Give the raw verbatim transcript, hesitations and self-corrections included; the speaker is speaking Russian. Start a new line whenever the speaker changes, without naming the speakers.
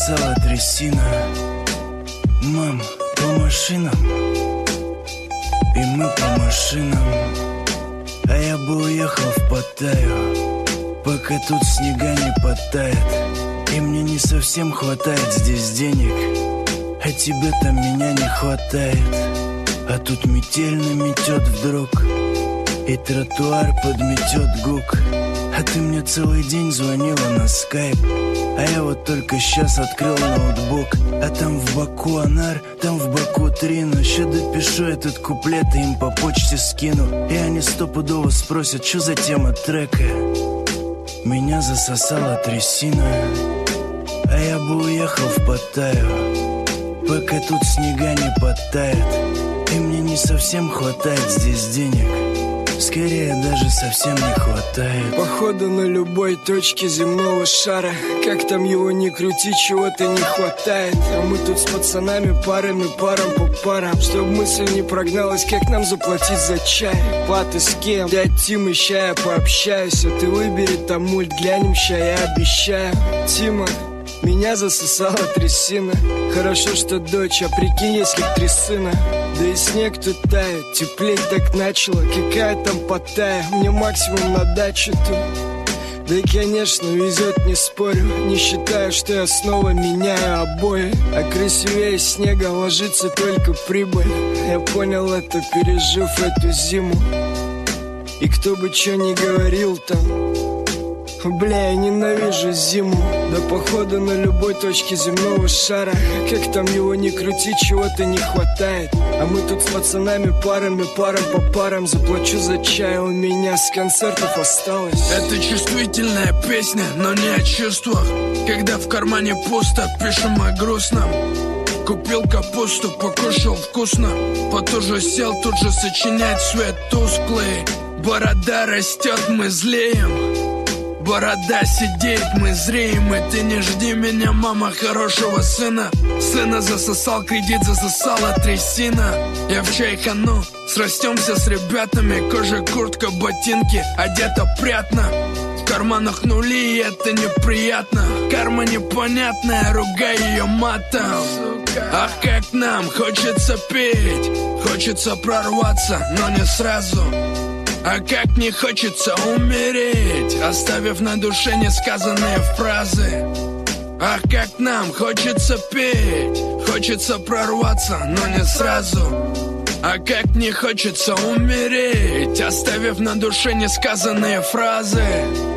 засосала трясина. Мам, по машинам. И мы по машинам. А я бы уехал в Паттайю, пока тут снега не подтает. И мне не совсем хватает здесь денег, а тебе там меня не хватает. А тут метель наметет вдруг, и тротуар подметет гук. А ты мне целый день звонила на скайп, а я вот только сейчас открыл ноутбук. А там в боку анар, там в боку трину. Ща допишу этот куплет и им по почте скину. И они стопудово спросят, что за тема трека. Меня засосала трясина, а я бы уехал в Паттайю, пока тут снега не подтает. И мне не совсем хватает здесь денег, скорее даже совсем не хватает.
Походу на любой точке земного шара, как там его ни крути, чего-то не хватает. А мы тут с пацанами парами, парам по парам, чтоб мысль не прогналась, как нам заплатить за чай. Платы с кем? Дядь Тима, ща я пообщаюсь. А ты выбери там мульт, глянем, ща я обещаю. Тима, меня засосала трясина. Хорошо, что дочь, а прикинь, если б три сына. Да и снег тут тает, теплеть так начало. Какая там Паттайя, мне максимум на дачу тут. Да и, конечно, везет, не спорю. Не считаю, что я снова меняю обои. А красивее снега ложится только прибыль. Я понял это, пережив эту зиму. И кто бы что ни говорил там, бля, я ненавижу зиму. Да походу на любой точке земного шара, как там его ни крути, чего-то не хватает. А мы тут с пацанами парами, парам по парам. Заплачу за чай, у меня с концертов осталось.
Это чувствительная песня, но не о чувствах. Когда в кармане пусто, пишем о грустном. Купил капусту, покушал вкусно. Потуже сел, тут же сочинять свет тусклый. Борода растет, мы злеем. Борода сидеет, мы зреем. И ты не жди меня, мама, хорошего сына. Сына засосал кредит, засосала трясина. Я в чайхану, срастемся с ребятами. Кожа, куртка, ботинки, одета прятно. В карманах нули, и это неприятно. Карма непонятная, ругай ее матом. Ах, как нам хочется петь, хочется прорваться, но не сразу. А как не хочется умереть, оставив на душе несказанные фразы. Ах, как нам хочется петь, хочется прорваться, но не сразу. А как не хочется умереть, оставив на душе несказанные фразы.